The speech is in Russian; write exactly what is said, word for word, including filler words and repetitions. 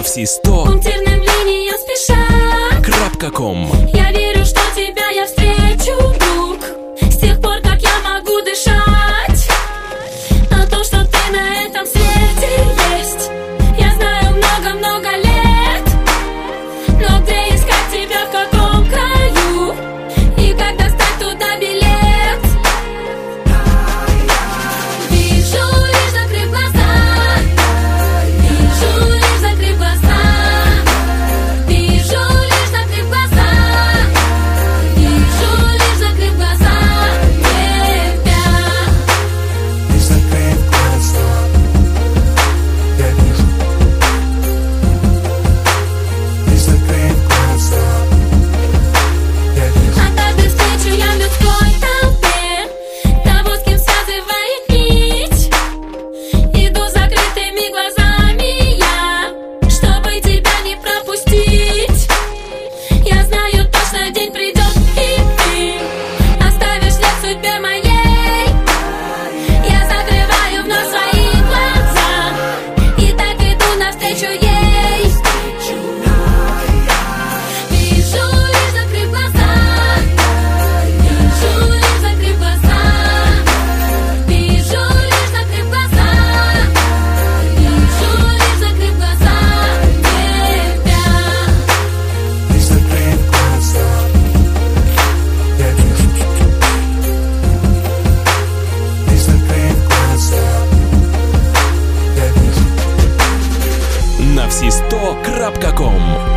все сто пунктирным линиям спеша. Крапка ком. Я верю, что тебя я встречу, друг, с тех пор, как я могу дышать. А то, что ты на этом свете есть, я знаю много-много лет. Но где искать тебя, в каком краю, и как достать туда билет? Вижу, лишь закрыв глаза. Вижу, лишь закрыв глаза. Вижу, лишь закрыв глаза. Вижу, лишь закрыв глаза. Тебя. Лишь закрыв глаза. Я вижу. Лишь закрыв глаза. Я вижу. Однажды встречу я в людской толпе того, с кем связывает нить. Иду с закрытыми глазами я, чтобы тебя не пропустить. Я знаю, точно день придет, и ты оставишь след в судьбе моей. Я закрываю вновь свои глаза и так иду навстречу ей. Вижу, лишь закрыв глаза. Вижу, лишь закрыв глаза. Вижу, лишь закрыв глаза. Вижу, лишь закрыв глаза. Тебя. Лишь закрыв глаза. Я вижу. Лишь закрыв глаза. Я вижу. На все сто крапка ком.